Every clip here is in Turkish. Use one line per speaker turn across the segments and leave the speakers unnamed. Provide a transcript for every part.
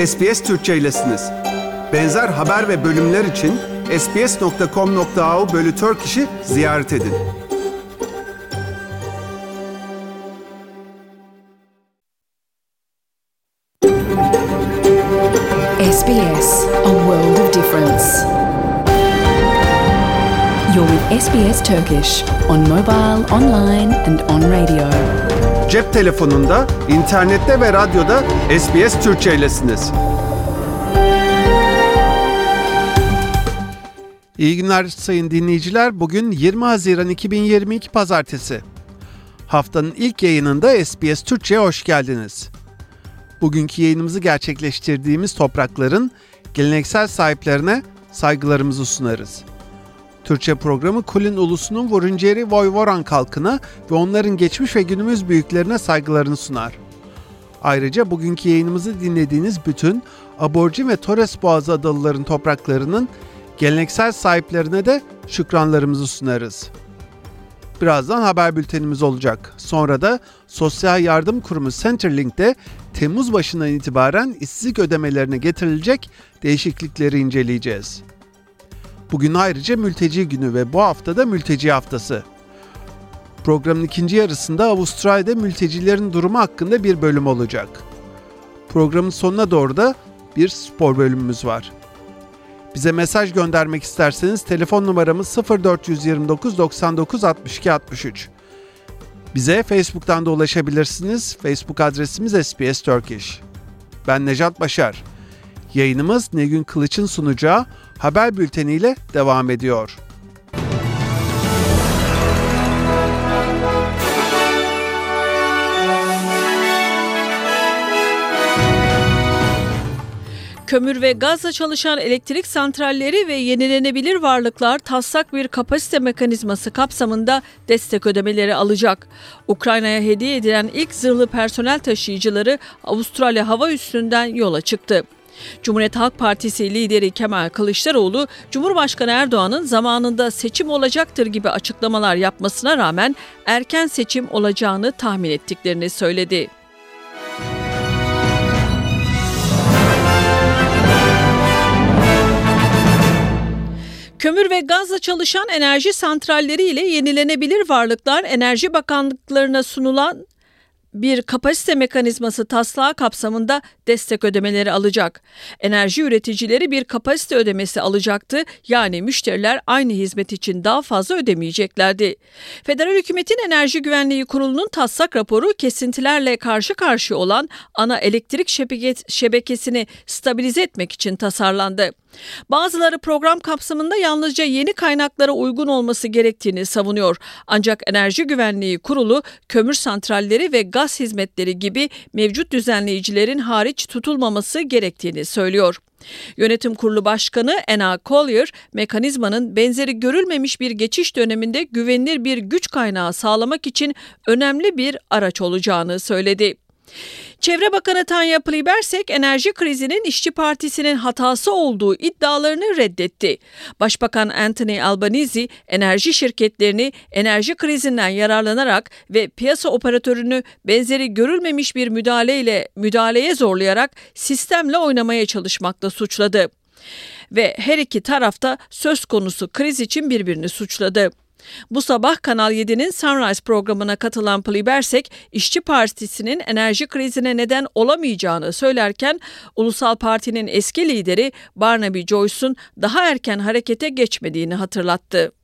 SBS Türkçe'ylesiniz. Benzer haber ve bölümler için sbs.com.au/Turkish'i ziyaret edin.
SBS, a world of difference. You're with SBS Turkish on mobile, online and on radio.
Cep telefonunda, internette ve radyoda SBS Türkçe'ylesiniz. İyi günler sayın dinleyiciler. Bugün 20 Haziran 2022 Pazartesi. Haftanın ilk yayınında SBS Türkçe'ye hoş geldiniz. Bugünkü yayınımızı gerçekleştirdiğimiz toprakların geleneksel sahiplerine saygılarımızı sunarız. Türkçe programı Kulin ulusunun Wurundjeri Woiworan halkına ve onların geçmiş ve günümüz büyüklerine saygılarını sunar. Ayrıca bugünkü yayınımızı dinlediğiniz bütün Aborjin ve Torres Boğazı adalıların topraklarının geleneksel sahiplerine de şükranlarımızı sunarız. Birazdan haber bültenimiz olacak. Sonra da Sosyal Yardım Kurumu Centrelink'te Temmuz başından itibaren işsizlik ödemelerine getirilecek değişiklikleri inceleyeceğiz. Bugün ayrıca Mülteci Günü ve bu hafta da Mülteci Haftası. Programın ikinci yarısında Avustralya'da mültecilerin durumu hakkında bir bölüm olacak. Programın sonuna doğru da bir spor bölümümüz var. Bize mesaj göndermek isterseniz telefon numaramız 0429 99 62 63. Bize Facebook'tan da ulaşabilirsiniz. Facebook adresimiz SBS Turkish. Ben Nejat Başar. Yayınımız Nilgün Kılıç'ın sunacağı haber bülteniyle devam ediyor.
Kömür ve gazla çalışan elektrik santralleri ve yenilenebilir varlıklar taslak bir kapasite mekanizması kapsamında destek ödemeleri alacak. Ukrayna'ya hediye edilen ilk zırhlı personel taşıyıcıları Avustralya hava üssünden yola çıktı. Cumhuriyet Halk Partisi lideri Kemal Kılıçdaroğlu, Cumhurbaşkanı Erdoğan'ın zamanında seçim olacaktır gibi açıklamalar yapmasına rağmen erken seçim olacağını tahmin ettiklerini söyledi. Kömür ve gazla çalışan enerji santralleri ile yenilenebilir varlıklar Enerji Bakanlıklarına sunulan bir kapasite mekanizması taslağı kapsamında destek ödemeleri alacak. Enerji üreticileri bir kapasite ödemesi alacaktı. Yani müşteriler aynı hizmet için daha fazla ödemeyeceklerdi. Federal Hükümetin Enerji Güvenliği Kurulu'nun taslak raporu kesintilerle karşı karşıya olan ana elektrik şebekesini stabilize etmek için tasarlandı. Bazıları program kapsamında yalnızca yeni kaynaklara uygun olması gerektiğini savunuyor. Ancak Enerji Güvenliği Kurulu kömür santralleri ve gaz hizmetleri gibi mevcut düzenleyicilerin hariç tutulmaması gerektiğini söylüyor. Yönetim Kurulu Başkanı Anna Collier, mekanizmanın benzeri görülmemiş bir geçiş döneminde güvenilir bir güç kaynağı sağlamak için önemli bir araç olacağını söyledi. Çevre Bakanı Tanya Plibersek, enerji krizinin İşçi Partisi'nin hatası olduğu iddialarını reddetti. Başbakan Anthony Albanese, enerji şirketlerini enerji krizinden yararlanarak ve piyasa operatörünü benzeri görülmemiş bir müdahaleye zorlayarak sistemle oynamaya çalışmakla suçladı. Ve her iki tarafta söz konusu kriz için birbirini suçladı. Bu sabah Kanal 7'nin Sunrise programına katılan Plibersek, İşçi Partisi'nin enerji krizine neden olamayacağını söylerken, Ulusal Parti'nin eski lideri Barnaby Joyce'un daha erken harekete geçmediğini hatırlattı.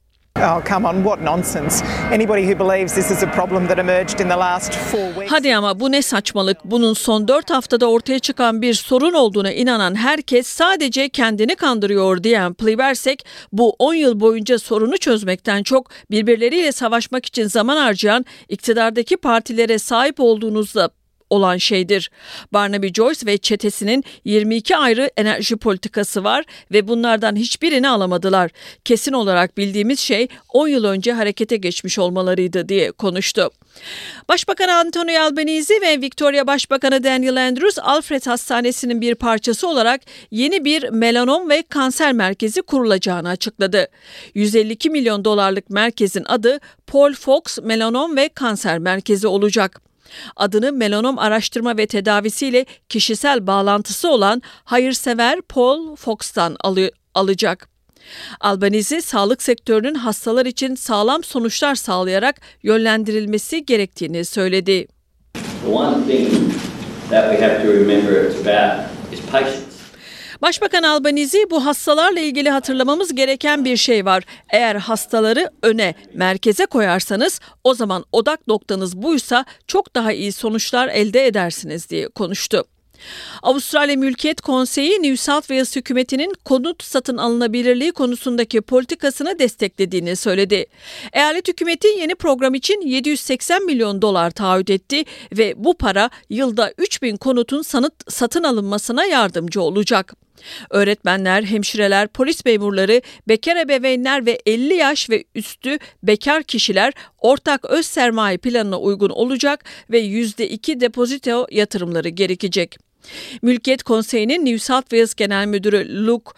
Hadi ama bu ne saçmalık. Bunun son 4 haftada ortaya çıkan bir sorun olduğuna inanan herkes sadece kendini kandırıyor diyen Plibersek, bu 10 yıl boyunca sorunu çözmekten çok birbirleriyle savaşmak için zaman harcayan iktidardaki partilere sahip olduğunuzda olan şeydir. Barnaby Joyce ve çetesinin 22 ayrı enerji politikası var ve bunlardan hiçbirini alamadılar. Kesin olarak bildiğimiz şey 10 yıl önce harekete geçmiş olmalarıydı diye konuştu. Başbakan Anthony Albanese ve Victoria Başbakanı Daniel Andrews, Alfred Hastanesi'nin bir parçası olarak yeni bir melanom ve kanser merkezi kurulacağını açıkladı. 152 milyon dolarlık merkezin adı Paul Fox Melanom ve Kanser Merkezi olacak. Adını melanom araştırma ve tedavisiyle kişisel bağlantısı olan hayırsever Paul Fox'tan alacak. Albanese, sağlık sektörünün hastalar için sağlam sonuçlar sağlayarak yönlendirilmesi gerektiğini söyledi.
The one thing that we have to remember it's about is patience.
Başbakan Albanese, bu hastalarla ilgili hatırlamamız gereken bir şey var. Eğer hastaları öne, merkeze koyarsanız o zaman odak noktanız buysa çok daha iyi sonuçlar elde edersiniz diye konuştu. Avustralya Mülkiyet Konseyi, New South Wales hükümetinin konut satın alınabilirliği konusundaki politikasını desteklediğini söyledi. Eyalet hükümeti yeni program için $780 milyon taahhüt etti ve bu para yılda 3.000 konutun satın alınmasına yardımcı olacak. Öğretmenler, hemşireler, polis memurları, bekar ebeveynler ve 50 yaş ve üstü bekar kişiler ortak öz sermaye planına uygun olacak ve %2 depozito yatırımları gerekecek. Mülkiyet Konseyi'nin New South Wales Genel Müdürü Luke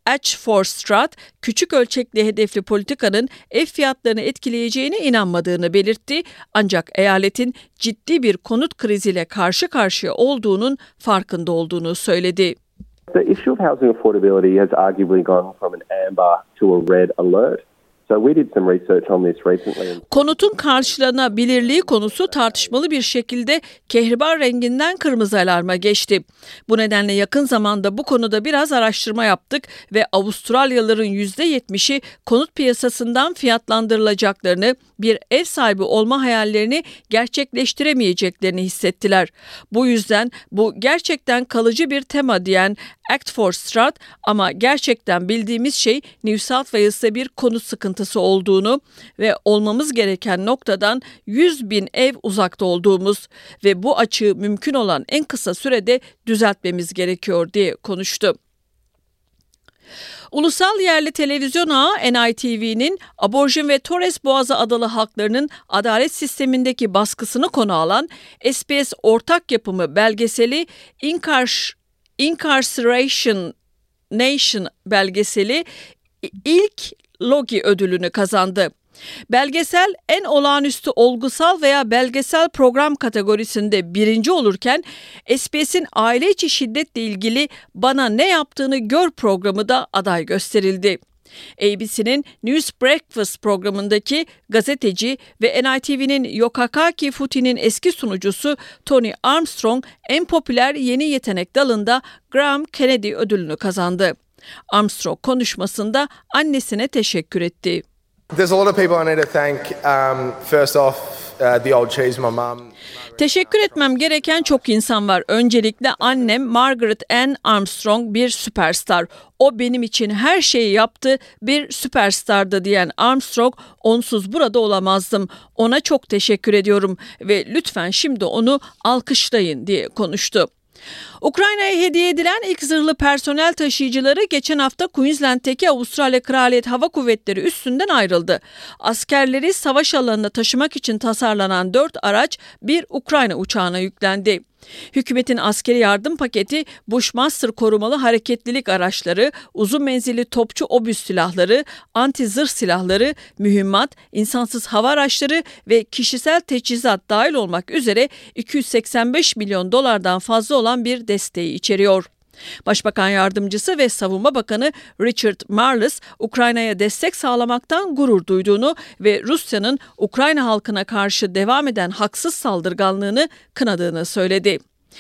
Ashford, küçük ölçekli hedefli politikanın ev fiyatlarını etkileyeceğine inanmadığını belirtti. Ancak eyaletin ciddi bir konut kriziyle karşı karşıya olduğunun farkında olduğunu söyledi.
The issue of housing affordability has arguably gone from an amber to a red alert. So we did some research on this recently.
Konutun karşılanabilirliği konusu tartışmalı bir şekilde kehribar renginden kırmızı alarma geçti. Bu nedenle yakın zamanda bu konuda biraz araştırma yaptık ve Avustralyalıların %70'i konut piyasasından fiyatlandırılacaklarını, bir ev sahibi olma hayallerini gerçekleştiremeyeceklerini hissettiler. Bu yüzden bu gerçekten kalıcı bir tema diyen Act for Strat, ama gerçekten bildiğimiz şey New South Wales'te bir konut sıkıntısı olduğunu ve olmamız gereken noktadan 100.000 ev uzakta olduğumuz ve bu açığı mümkün olan en kısa sürede düzeltmemiz gerekiyor diye konuştu. Ulusal yerli televizyon ağı NITV'nin aborjin ve Torres Boğazı adalı halklarının adalet sistemindeki baskısını konu alan SBS ortak yapımı belgeseli Incarceration Nation belgeseli ilk Logie ödülünü kazandı. Belgesel en olağanüstü olgusal veya belgesel program kategorisinde birinci olurken SBS'in aile içi şiddetle ilgili Bana Ne Yaptığını Gör programı da aday gösterildi. ABC'nin News Breakfast programındaki gazeteci ve NITV'nin Yokakaki Futi'nin eski sunucusu Tony Armstrong en popüler yeni yetenek dalında Graham Kennedy ödülünü kazandı. Armstrong konuşmasında annesine teşekkür etti.
There's a lot of people I need to thank. First off, the old cheese, my mum.
Teşekkür etmem gereken çok insan var. Öncelikle annem Margaret Ann Armstrong bir süperstar. O benim için her şeyi yaptı, bir süperstardı diyen Armstrong, onsuz burada olamazdım. Ona çok teşekkür ediyorum ve lütfen şimdi onu alkışlayın diye konuştu. Ukrayna'ya hediye edilen ilk zırhlı personel taşıyıcıları geçen hafta Queensland'teki Avustralya Kraliyet Hava Kuvvetleri üssünden ayrıldı. Askerleri savaş alanına taşımak için tasarlanan 4 araç bir Ukrayna uçağına yüklendi. Hükümetin askeri yardım paketi, Bushmaster korumalı hareketlilik araçları, uzun menzilli topçu obüs silahları, anti-zırh silahları, mühimmat, insansız hava araçları ve kişisel teçhizat dahil olmak üzere $285 milyon fazla olan bir desteği içeriyor. Başbakan Yardımcısı ve Savunma Bakanı Richard Marles, Ukrayna'ya destek sağlamaktan gurur duyduğunu ve Rusya'nın Ukrayna halkına karşı devam eden haksız saldırganlığını kınadığını söyledi.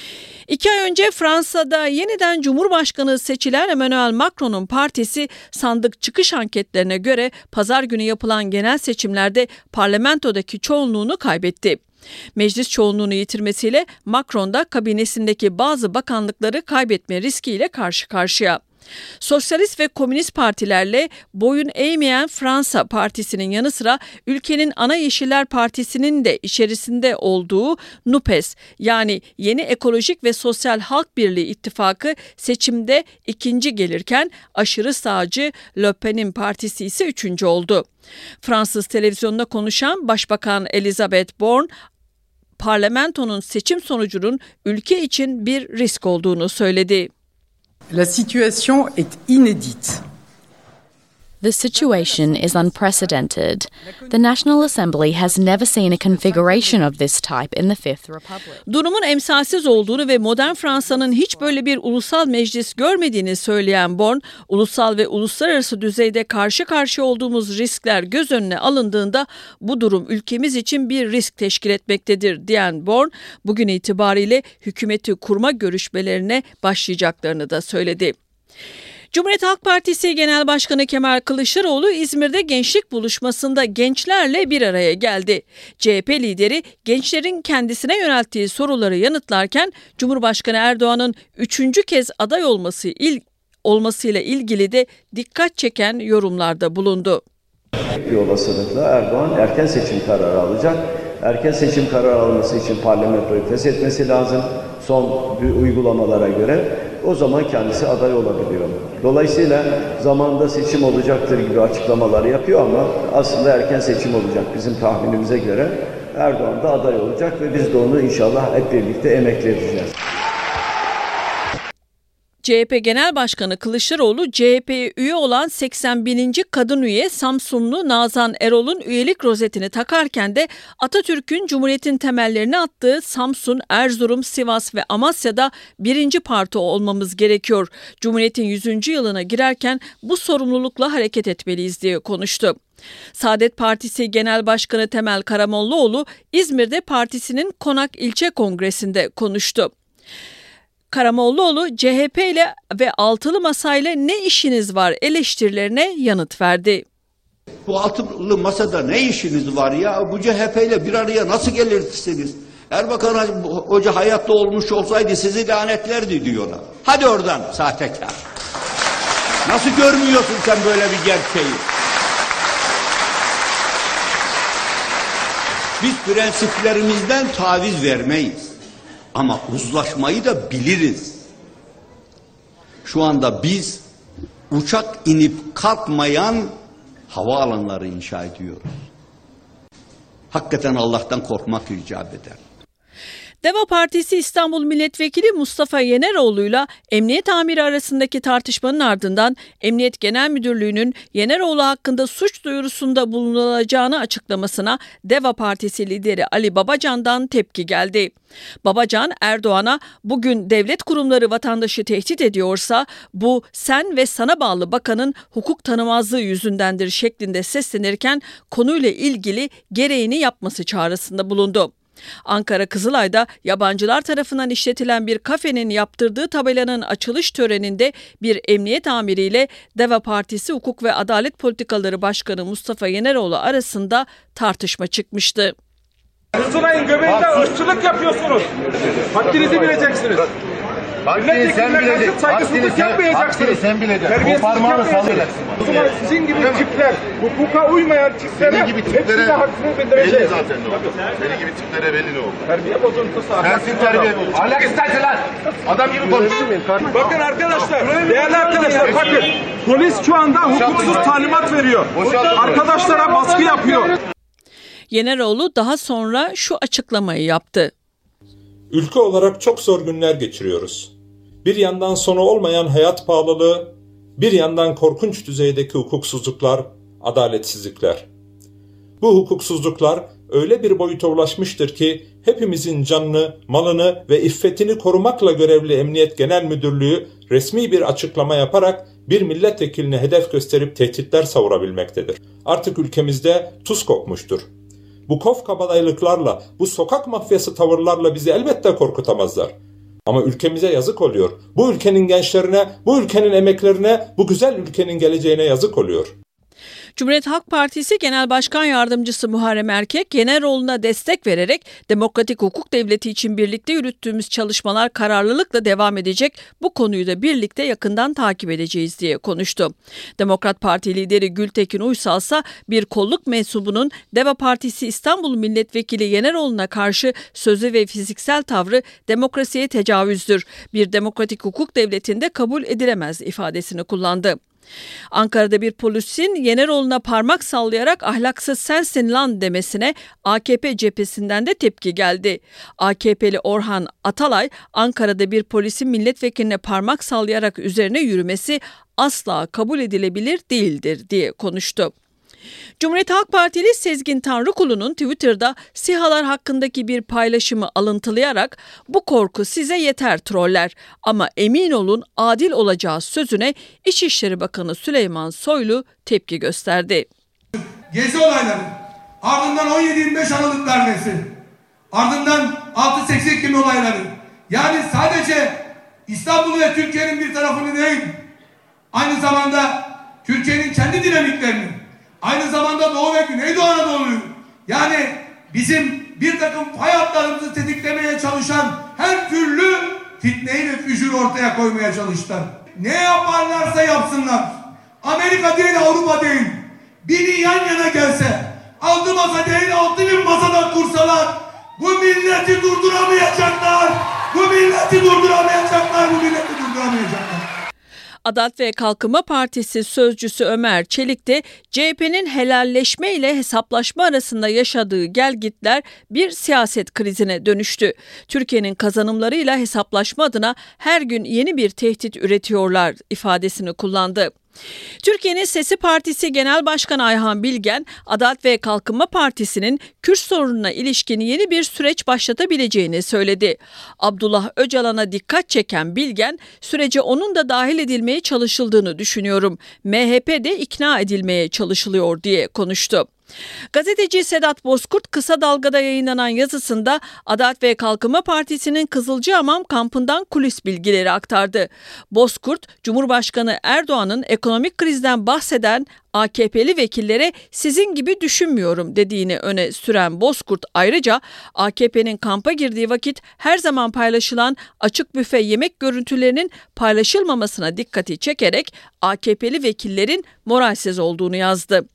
2 ay önce Fransa'da yeniden Cumhurbaşkanı seçilen Emmanuel Macron'un partisi sandık çıkış anketlerine göre pazar günü yapılan genel seçimlerde parlamentodaki çoğunluğunu kaybetti. Meclis çoğunluğunu yitirmesiyle Macron da kabinesindeki bazı bakanlıkları kaybetme riskiyle karşı karşıya. Sosyalist ve komünist partilerle boyun eğmeyen Fransa Partisi'nin yanı sıra ülkenin ana Yeşiller Partisi'nin de içerisinde olduğu NUPES, yani Yeni Ekolojik ve Sosyal Halk Birliği ittifakı seçimde ikinci gelirken aşırı sağcı Le Pen'in partisi ise üçüncü oldu. Fransız televizyonunda konuşan Başbakan Elisabeth Borne, parlamentonun seçim sonucunun ülke için bir risk olduğunu söyledi.
La situation est inédite. The situation is unprecedented. The National Assembly has never seen a configuration of this type in the Fifth Republic.
Durumun emsalsiz olduğunu ve modern Fransa'nın hiç böyle bir ulusal meclis görmediğini söyleyen Born, ulusal ve uluslararası düzeyde karşı karşıya olduğumuz riskler göz önüne alındığında bu durum ülkemiz için bir risk teşkil etmektedir diyen Born, bugün itibariyle hükümeti kurma görüşmelerine başlayacaklarını da söyledi. Cumhuriyet Halk Partisi Genel Başkanı Kemal Kılıçdaroğlu İzmir'de gençlik buluşmasında gençlerle bir araya geldi. CHP lideri gençlerin kendisine yönelttiği soruları yanıtlarken Cumhurbaşkanı Erdoğan'ın 3. kez aday olmasıyla ilgili de dikkat çeken yorumlarda bulundu.
Bir olasılıkla Erdoğan erken seçim kararı alacak. Erken seçim kararı alması için parlamentoyu feshetmesi lazım. Son uygulamalara göre o zaman kendisi aday olabiliyor. Dolayısıyla zamanında seçim olacaktır gibi açıklamalar yapıyor ama aslında erken seçim olacak. Bizim tahminimize göre Erdoğan da aday olacak ve biz de onu inşallah hep birlikte emekleteceğiz.
CHP Genel Başkanı Kılıçdaroğlu, CHP'ye üye olan 81. kadın üye Samsunlu Nazan Erol'un üyelik rozetini takarken de Atatürk'ün Cumhuriyet'in temellerini attığı Samsun, Erzurum, Sivas ve Amasya'da birinci parti olmamız gerekiyor. Cumhuriyet'in 100. yılına girerken bu sorumlulukla hareket etmeliyiz diye konuştu. Saadet Partisi Genel Başkanı Temel Karamollaoğlu, İzmir'de partisinin Konak İlçe Kongresi'nde konuştu. Karamollaoğlu, CHP ile ve altılı masayla ne işiniz var eleştirilerine yanıt verdi.
Bu altılı masada ne işiniz var ya? Bu CHP ile bir araya nasıl gelirsiniz? Erbakan Hoca hayatta olmuş olsaydı sizi lanetlerdi diyorlar. Hadi oradan sahtekar. Nasıl görmüyorsun sen böyle bir gerçeği? Biz prensiplerimizden taviz vermeyiz. Ama uzlaşmayı da biliriz. Şu anda biz uçak inip kalkmayan havaalanları inşa ediyoruz. Hakikaten Allah'tan korkmak icap eder.
Deva Partisi İstanbul Milletvekili Mustafa Yeneroğlu'yla emniyet amiri arasındaki tartışmanın ardından Emniyet Genel Müdürlüğü'nün Yeneroğlu hakkında suç duyurusunda bulunulacağını açıklamasına Deva Partisi lideri Ali Babacan'dan tepki geldi. Babacan, Erdoğan'a bugün devlet kurumları vatandaşı tehdit ediyorsa bu sen ve sana bağlı bakanın hukuk tanımazlığı yüzündendir şeklinde seslenirken konuyla ilgili gereğini yapması çağrısında bulundu. Ankara Kızılay'da yabancılar tarafından işletilen bir kafenin yaptırdığı tabelanın açılış töreninde bir emniyet amiriyle Deva Partisi Hukuk ve Adalet Politikaları Başkanı Mustafa Yeneroğlu arasında tartışma çıkmıştı.
Kızılay'ın göbeğinde ırkçılık yapıyorsunuz. Haddinizi bileceksiniz.
Haddini sen bileceksin. Haddini sen bileceksin. O parmağını sallayacaksın.
O zaman sizin gibi tipler, hukuka uymayan tiplere hepsine hakkını bildirecek.
Belli zaten ne oldu. Senin gibi tiplere belli ne oldu.
Terbiye bozuntusu.
Sensin terbiye bozuntusu. Ahlak istersin lan. Adam gibi konuşuyor.
Bakın arkadaşlar, değerli arkadaşlar bakın. Polis şu anda hukuksuz talimat veriyor. Arkadaşlara baskı yapıyor.
Yeneroğlu daha sonra şu açıklamayı yaptı.
Ülke olarak çok zor günler geçiriyoruz. Bir yandan sonu olmayan hayat pahalılığı, bir yandan korkunç düzeydeki hukuksuzluklar, adaletsizlikler. Bu hukuksuzluklar öyle bir boyuta ulaşmıştır ki hepimizin canını, malını ve iffetini korumakla görevli Emniyet Genel Müdürlüğü resmi bir açıklama yaparak bir milletvekilini hedef gösterip tehditler savurabilmektedir. Artık ülkemizde tuz kokmuştur. Bu kof kabadayılıklarla, bu sokak mafyası tavırlarla bizi elbette korkutamazlar. Ama ülkemize yazık oluyor. Bu ülkenin gençlerine, bu ülkenin emeklerine, bu güzel ülkenin geleceğine yazık oluyor.
Cumhuriyet Halk Partisi Genel Başkan Yardımcısı Muharrem Erkek, Yeneroğlu'na destek vererek demokratik hukuk devleti için birlikte yürüttüğümüz çalışmalar kararlılıkla devam edecek, bu konuyu da birlikte yakından takip edeceğiz diye konuştu. Demokrat Parti lideri Gültekin Uysal ise bir kolluk mensubunun Deva Partisi İstanbul Milletvekili Yeneroğlu'na karşı sözü ve fiziksel tavrı demokrasiye tecavüzdür. Bir demokratik hukuk devletinde kabul edilemez ifadesini kullandı. Ankara'da bir polisin Yeneroğlu'na parmak sallayarak ahlaksız sensin lan demesine AKP cephesinden de tepki geldi. AKP'li Orhan Atalay, Ankara'da bir polisin milletvekiline parmak sallayarak üzerine yürümesi asla kabul edilebilir değildir diye konuştu. Cumhuriyet Halk Partili Sezgin Tanrıkulu'nun Twitter'da SİHA'lar hakkındaki bir paylaşımı alıntılayarak "Bu korku size yeter troller ama emin olun adil olacağı" sözüne İçişleri Bakanı Süleyman Soylu tepki gösterdi.
Gezi olayları, ardından 17-25 Aralık darbesi, ardından 6-8 Ekim olayları, yani sadece İstanbul ve Türkiye'nin bir tarafını değil, aynı zamanda Türkiye'nin kendi dinamiklerini, aynı zamanda Doğu ve Güneydoğu Anadolu'yu, yani bizim bir takım fay hatlarımızı tetiklemeye çalışan her türlü fitneyi ve füjürü ortaya koymaya çalıştılar. Ne yaparlarsa yapsınlar, Amerika değil, Avrupa değil, biri yan yana gelse, 6 masa değil 6000 masada kursalar, bu milleti durduramayacaklar, bu milleti durduramayacaklar, bu milleti durduramayacaklar.
Adalet ve Kalkınma Partisi sözcüsü Ömer Çelik de CHP'nin helalleşme ile hesaplaşma arasında yaşadığı gelgitler bir siyaset krizine dönüştü. Türkiye'nin kazanımlarıyla hesaplaşma adına her gün yeni bir tehdit üretiyorlar ifadesini kullandı. Türkiye'nin Sesi Partisi Genel Başkanı Ayhan Bilgen, Adalet ve Kalkınma Partisi'nin Kürt sorununa ilişkin yeni bir süreç başlatabileceğini söyledi. Abdullah Öcalan'a dikkat çeken Bilgen, sürece onun da dahil edilmeye çalışıldığını düşünüyorum. MHP de ikna edilmeye çalışılıyor diye konuştu. Gazeteci Sedat Bozkurt Kısa Dalga'da yayınlanan yazısında Adalet ve Kalkınma Partisi'nin Kızılcahamam kampından kulis bilgileri aktardı. Bozkurt, Cumhurbaşkanı Erdoğan'ın ekonomik krizden bahseden AKP'li vekillere "sizin gibi düşünmüyorum" dediğini öne süren Bozkurt ayrıca AKP'nin kampa girdiği vakit her zaman paylaşılan açık büfe yemek görüntülerinin paylaşılmamasına dikkati çekerek AKP'li vekillerin moralsiz olduğunu yazdı.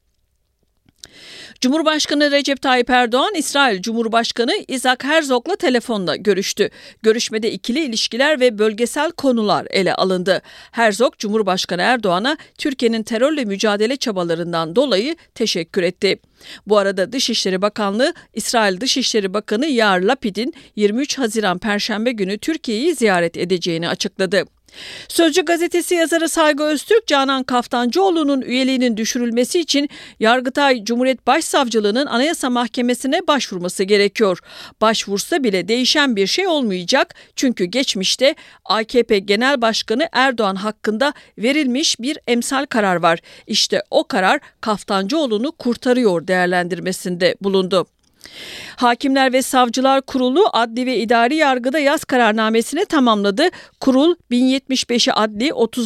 Cumhurbaşkanı Recep Tayyip Erdoğan, İsrail Cumhurbaşkanı Isaac Herzog'la telefonda görüştü. Görüşmede ikili ilişkiler ve bölgesel konular ele alındı. Herzog, Cumhurbaşkanı Erdoğan'a Türkiye'nin terörle mücadele çabalarından dolayı teşekkür etti. Bu arada Dışişleri Bakanlığı, İsrail Dışişleri Bakanı Yair Lapid'in 23 Haziran Perşembe günü Türkiye'yi ziyaret edeceğini açıkladı. Sözcü gazetesi yazarı Saygı Öztürk, Canan Kaftancıoğlu'nun üyeliğinin düşürülmesi için Yargıtay Cumhuriyet Başsavcılığı'nın Anayasa Mahkemesi'ne başvurması gerekiyor. Başvursa bile değişen bir şey olmayacak çünkü geçmişte AKP Genel Başkanı Erdoğan hakkında verilmiş bir emsal karar var. İşte o karar Kaftancıoğlu'nu kurtarıyor değerlendirmesinde bulundu. Hakimler ve Savcılar Kurulu adli ve idari yargıda yaz kararnamesini tamamladı. Kurul 1075'i adli,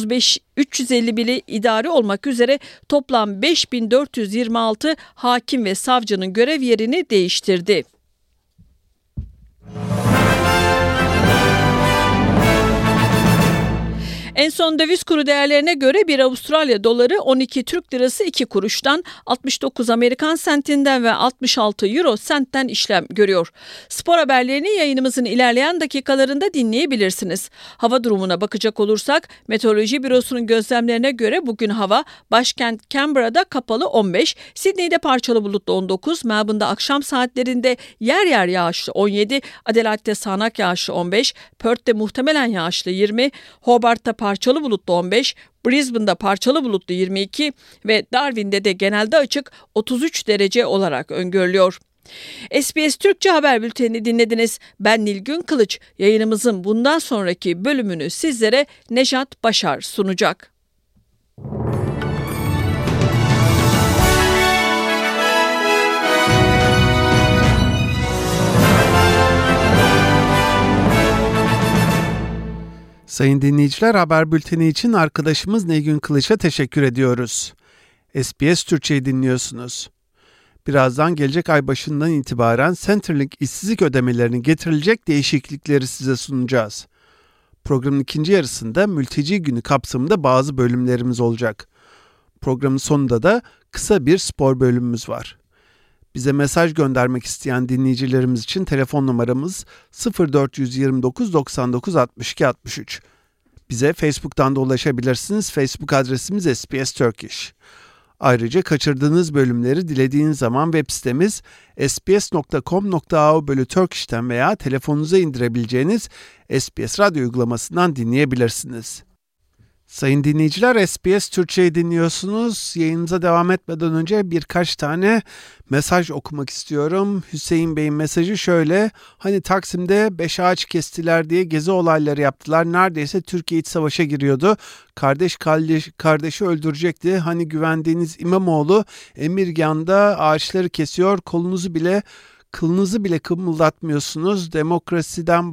351'i idari olmak üzere toplam 5426 hakim ve savcının görev yerini değiştirdi. En son döviz kuru değerlerine göre bir Avustralya doları 12 Türk lirası 2 kuruştan, 69 Amerikan sentinden ve 66 euro sentten işlem görüyor. Spor haberlerini yayınımızın ilerleyen dakikalarında dinleyebilirsiniz. Hava durumuna bakacak olursak Meteoroloji Bürosu'nun gözlemlerine göre bugün hava başkent Canberra'da kapalı 15, Sydney'de parçalı bulutlu 19, Melbourne'da akşam saatlerinde yer yer yağışlı 17, Adelaide'de sağanak yağışlı 15, Perth'te muhtemelen yağışlı 20, Hobart'ta parçalı bulutlu 15, Brisbane'da parçalı bulutlu 22 ve Darwin'de de genelde açık 33 derece olarak öngörülüyor. SBS Türkçe haber bültenini dinlediniz. Ben Nilgün Kılıç. Yayınımızın bundan sonraki bölümünü sizlere Nejat Başar sunacak.
Sayın dinleyiciler, haber bülteni için arkadaşımız Nilgün Kılıç'a teşekkür ediyoruz. SBS Türkçe'yi dinliyorsunuz. Birazdan gelecek ay başından itibaren Centrelink işsizlik ödemelerinin getirilecek değişiklikleri size sunacağız. Programın ikinci yarısında Mülteci Günü kapsamında bazı bölümlerimiz olacak. Programın sonunda da kısa bir spor bölümümüz var. Bize mesaj göndermek isteyen dinleyicilerimiz için telefon numaramız 0429 99 62 63. Bize Facebook'tan da ulaşabilirsiniz. Facebook adresimiz SBS Turkish. Ayrıca kaçırdığınız bölümleri dilediğiniz zaman web sitemiz sbs.com.au/turkish'ten veya telefonunuza indirebileceğiniz SBS Radyo uygulamasından dinleyebilirsiniz. Sayın dinleyiciler, SBS Türkçe'yi dinliyorsunuz. Yayınımıza devam etmeden önce birkaç tane mesaj okumak istiyorum. Hüseyin Bey'in mesajı şöyle: hani Taksim'de 5 ağaç kestiler diye gezi olayları yaptılar. Neredeyse Türkiye iç savaşa giriyordu. Kardeşi öldürecekti. Hani güvendiğiniz İmamoğlu Emirgan'da ağaçları kesiyor. Kılınızı bile kımıldatmıyorsunuz. Demokrasiden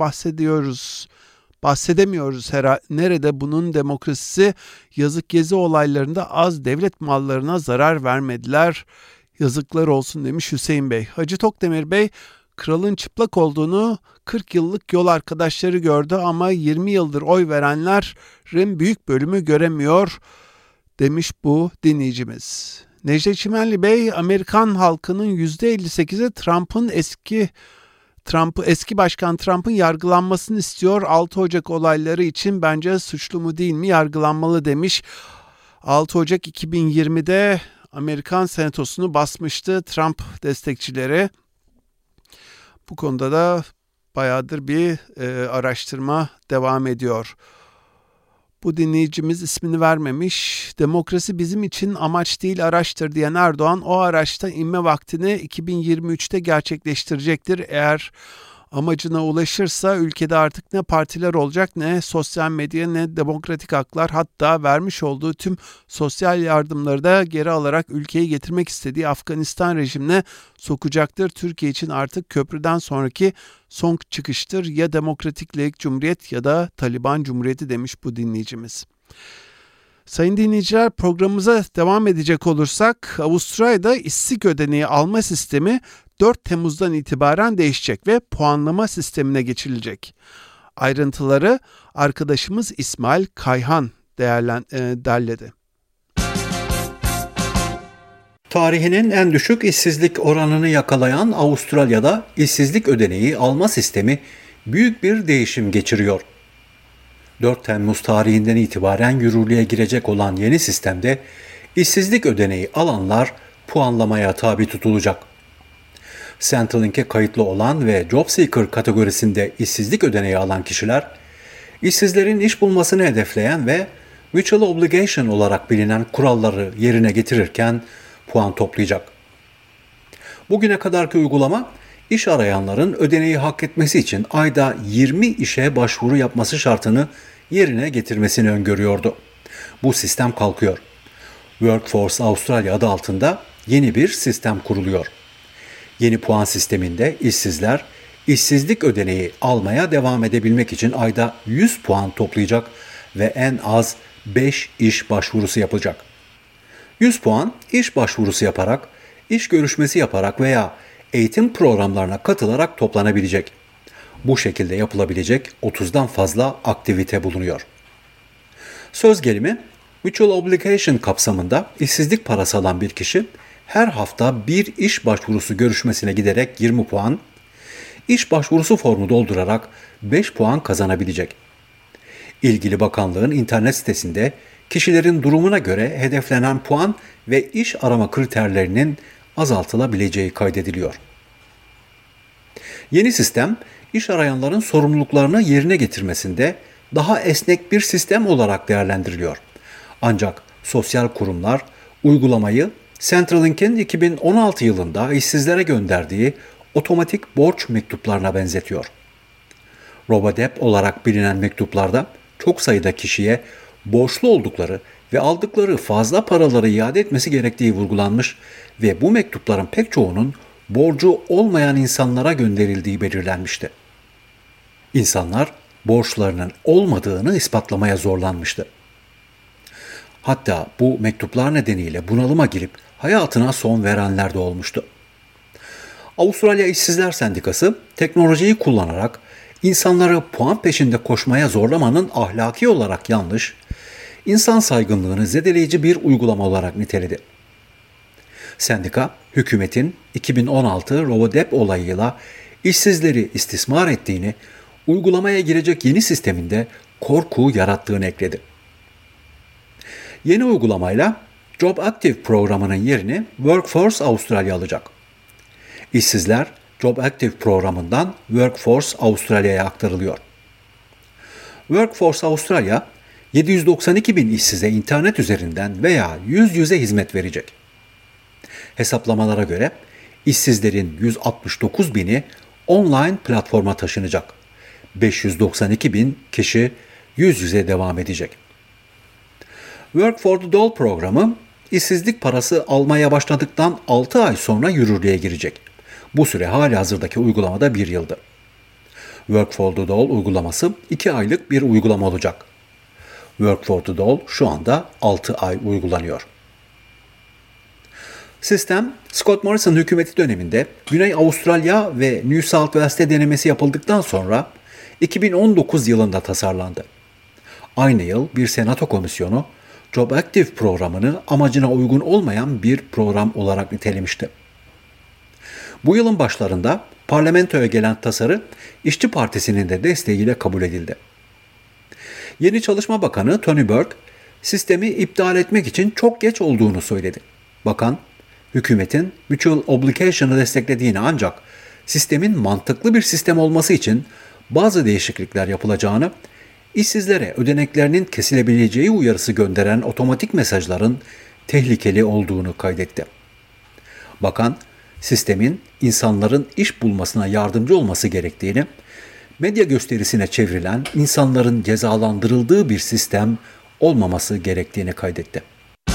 bahsedemiyoruz nerede bunun demokrasisi? Yazık, gezi olaylarında az devlet mallarına zarar vermediler. Yazıklar olsun demiş Hüseyin Bey. Hacı Tokdemir Bey, kralın çıplak olduğunu 40 yıllık yol arkadaşları gördü ama 20 yıldır oy verenlerin büyük bölümü göremiyor demiş bu dinleyicimiz. Necdet Çimenli Bey, Amerikan halkının %58'i eski başkan Trump'ın yargılanmasını istiyor. 6 Ocak olayları için bence suçlu mu değil mi yargılanmalı demiş. 6 Ocak 2020'de Amerikan Senatosu'nu basmıştı Trump destekçileri. Bu konuda da bayağıdır bir araştırma devam ediyor. Bu dinleyicimiz ismini vermemiş. Demokrasi bizim için amaç değil araçtır diyen Erdoğan, o araçta inme vaktini 2023'te gerçekleştirecektir. Eğer amacına ulaşırsa ülkede artık ne partiler olacak, ne sosyal medya, ne demokratik haklar, hatta vermiş olduğu tüm sosyal yardımları da geri alarak ülkeyi getirmek istediği Afganistan rejimine sokacaktır. Türkiye için artık köprüden sonraki son çıkıştır. Ya Demokratik Laik Cumhuriyet ya da Taliban Cumhuriyeti demiş bu dinleyicimiz. Sayın dinleyiciler, programımıza devam edecek olursak, Avustralya'da işsizlik ödeneği alma sistemi 4 Temmuz'dan itibaren değişecek ve puanlama sistemine geçilecek. Ayrıntıları arkadaşımız İsmail Kayhan derledi.
Tarihinin en düşük işsizlik oranını yakalayan Avustralya'da işsizlik ödeneği alma sistemi büyük bir değişim geçiriyor. 4 Temmuz tarihinden itibaren yürürlüğe girecek olan yeni sistemde işsizlik ödeneği alanlar puanlamaya tabi tutulacak. Centrelink'e kayıtlı olan ve Job Seeker kategorisinde işsizlik ödeneği alan kişiler, işsizlerin iş bulmasını hedefleyen ve Mutual Obligation olarak bilinen kuralları yerine getirirken puan toplayacak. Bugüne kadarki uygulama, iş arayanların ödeneği hak etmesi için ayda 20 işe başvuru yapması şartını yerine getirmesini öngörüyordu. Bu sistem kalkıyor. Workforce Australia adı altında yeni bir sistem kuruluyor. Yeni puan sisteminde işsizler işsizlik ödeneği almaya devam edebilmek için ayda 100 puan toplayacak ve en az 5 iş başvurusu yapacak. 100 puan iş başvurusu yaparak, iş görüşmesi yaparak veya eğitim programlarına katılarak toplanabilecek. Bu şekilde yapılabilecek 30'dan fazla aktivite bulunuyor. Söz gelimi, Mutual Obligation kapsamında işsizlik parası alan bir kişi her hafta bir iş başvurusu görüşmesine giderek 20 puan, iş başvurusu formu doldurarak 5 puan kazanabilecek. İlgili bakanlığın internet sitesinde kişilerin durumuna göre hedeflenen puan ve iş arama kriterlerinin azaltılabileceği kaydediliyor. Yeni sistem, iş arayanların sorumluluklarını yerine getirmesinde daha esnek bir sistem olarak değerlendiriliyor. Ancak sosyal kurumlar uygulamayı Centrelink'in 2016 yılında işsizlere gönderdiği otomatik borç mektuplarına benzetiyor. Robodep olarak bilinen mektuplarda çok sayıda kişiye borçlu oldukları ve aldıkları fazla paraları iade etmesi gerektiği vurgulanmış ve bu mektupların pek çoğunun borcu olmayan insanlara gönderildiği belirlenmişti. İnsanlar borçlarının olmadığını ispatlamaya zorlanmıştı. Hatta bu mektuplar nedeniyle bunalıma girip hayatına son verenler de olmuştu. Avustralya İşsizler Sendikası teknolojiyi kullanarak insanları puan peşinde koşmaya zorlamanın ahlaki olarak yanlış, insan saygınlığını zedeleyici bir uygulama olarak niteledi. Sendika, hükümetin 2016 Robodep olayıyla işsizleri istismar ettiğini, uygulamaya girecek yeni sisteminde korku yarattığını ekledi. Yeni uygulamayla Job Active programının yerini Workforce Australia alacak. İşsizler Job Active programından Workforce Australia'ya aktarılıyor. Workforce Australia 792 bin işsize internet üzerinden veya yüz yüze hizmet verecek. Hesaplamalara göre işsizlerin 169 bini online platforma taşınacak. 592 bin kişi yüz yüze devam edecek. Work for the Dole programı işsizlik parası almaya başladıktan 6 ay sonra yürürlüğe girecek. Bu süre halihazırdaki uygulamada 1 yıldır. Work for the Dole uygulaması 2 aylık bir uygulama olacak. Work for the Dole şu anda 6 ay uygulanıyor. Sistem, Scott Morrison hükümeti döneminde Güney Avustralya ve New South Wales'te denemesi yapıldıktan sonra 2019 yılında tasarlandı. Aynı yıl bir senato komisyonu Job Active programını amacına uygun olmayan bir program olarak nitelemişti. Bu yılın başlarında parlamentoya gelen tasarı İşçi Partisi'nin de desteğiyle kabul edildi. Yeni Çalışma Bakanı Tony Burke, sistemi iptal etmek için çok geç olduğunu söyledi. Bakan, hükümetin Mutual Obligation'ı desteklediğini ancak sistemin mantıklı bir sistem olması için bazı değişiklikler yapılacağını, işsizlere ödeneklerinin kesilebileceği uyarısı gönderen otomatik mesajların tehlikeli olduğunu kaydetti. Bakan, sistemin insanların iş bulmasına yardımcı olması gerektiğini, medya gösterisine çevrilen insanların cezalandırıldığı bir sistem olmaması gerektiğini kaydetti.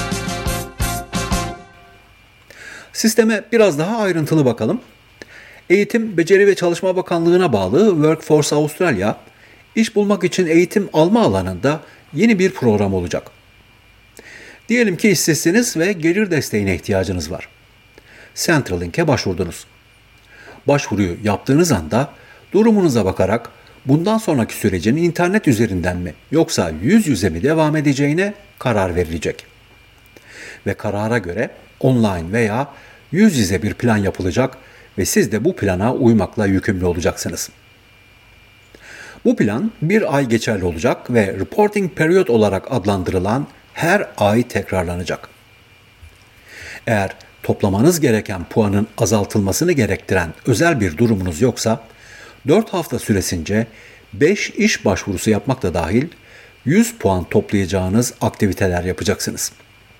Sisteme biraz daha ayrıntılı bakalım. Eğitim, Beceri ve Çalışma Bakanlığı'na bağlı Workforce Australia, iş bulmak için eğitim alma alanında yeni bir program olacak. Diyelim ki işsizsiniz ve gelir desteğine ihtiyacınız var. Centrelink'e başvurdunuz. Başvuruyu yaptığınız anda durumunuza bakarak bundan sonraki sürecin internet üzerinden mi yoksa yüz yüze mi devam edeceğine karar verilecek. Ve karara göre online veya yüz yüze bir plan yapılacak ve siz de bu plana uymakla yükümlü olacaksınız. Bu plan 1 ay geçerli olacak ve reporting period olarak adlandırılan her ay tekrarlanacak. Eğer toplamanız gereken puanın azaltılmasını gerektiren özel bir durumunuz yoksa 4 hafta süresince 5 iş başvurusu yapmak da dahil 100 puan toplayacağınız aktiviteler yapacaksınız.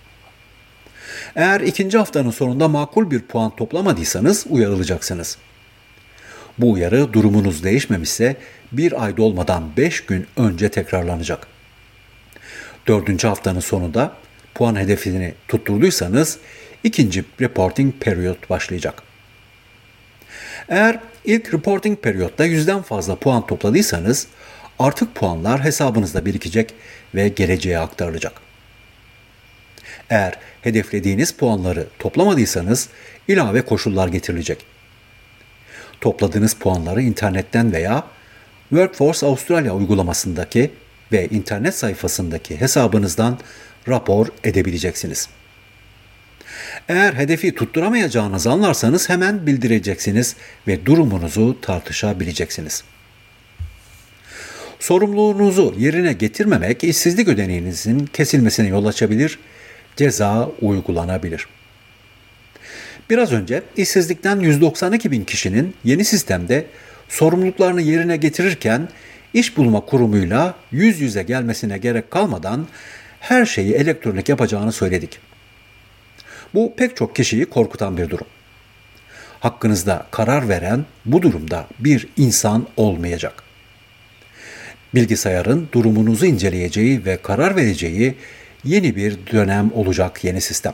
Eğer 2. haftanın sonunda makul bir puan toplamadıysanız uyarılacaksınız. Bu uyarı durumunuz değişmemişse 1 ay dolmadan 5 gün önce tekrarlanacak. 4. haftanın sonunda puan hedefini tutturduysanız 2. reporting period başlayacak. Eğer ilk reporting periodda 100'den fazla puan topladıysanız artık puanlar hesabınızda birikecek ve geleceğe aktarılacak. Eğer hedeflediğiniz puanları toplamadıysanız ilave koşullar getirilecek. Topladığınız puanları internetten veya Workforce Australia uygulamasındaki ve internet sayfasındaki hesabınızdan rapor edebileceksiniz. Eğer hedefi tutturamayacağınızı anlarsanız hemen bildireceksiniz ve durumunuzu tartışabileceksiniz. Sorumluluğunuzu yerine getirmemek işsizlik ödeneğinizin kesilmesine yol açabilir, ceza uygulanabilir. Biraz önce işsizlikten 192 bin kişinin yeni sistemde sorumluluklarını yerine getirirken iş bulma kurumuyla yüz yüze gelmesine gerek kalmadan her şeyi elektronik yapacağını söyledik. Bu pek çok kişiyi korkutan bir durum. Hakkınızda karar veren bu durumda bir insan olmayacak. Bilgisayarın durumunuzu inceleyeceği ve karar vereceği yeni bir dönem olacak yeni sistem.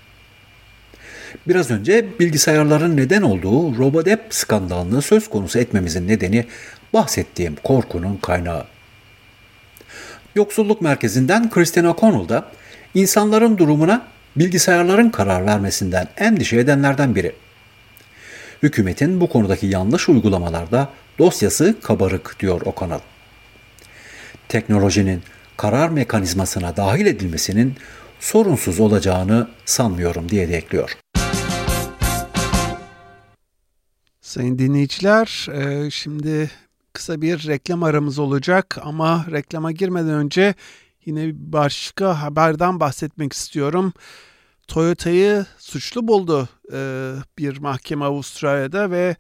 Biraz önce bilgisayarların neden olduğu Robodebt skandalını söz konusu etmemizin nedeni bahsettiğim korkunun kaynağı. Yoksulluk Merkezi'nden Christine O'Connell da insanların durumuna bilgisayarların karar vermesinden endişe edenlerden biri. Hükümetin bu konudaki yanlış uygulamalarda dosyası kabarık diyor O'Connell. Teknolojinin karar mekanizmasına dahil edilmesinin sorunsuz olacağını sanmıyorum diye de ekliyor.
Sayın dinleyiciler, şimdi kısa bir reklam aramız olacak ama reklama girmeden önce yine başka haberden bahsetmek istiyorum. Toyota'yı suçlu buldu bir mahkeme Avustralya'da ve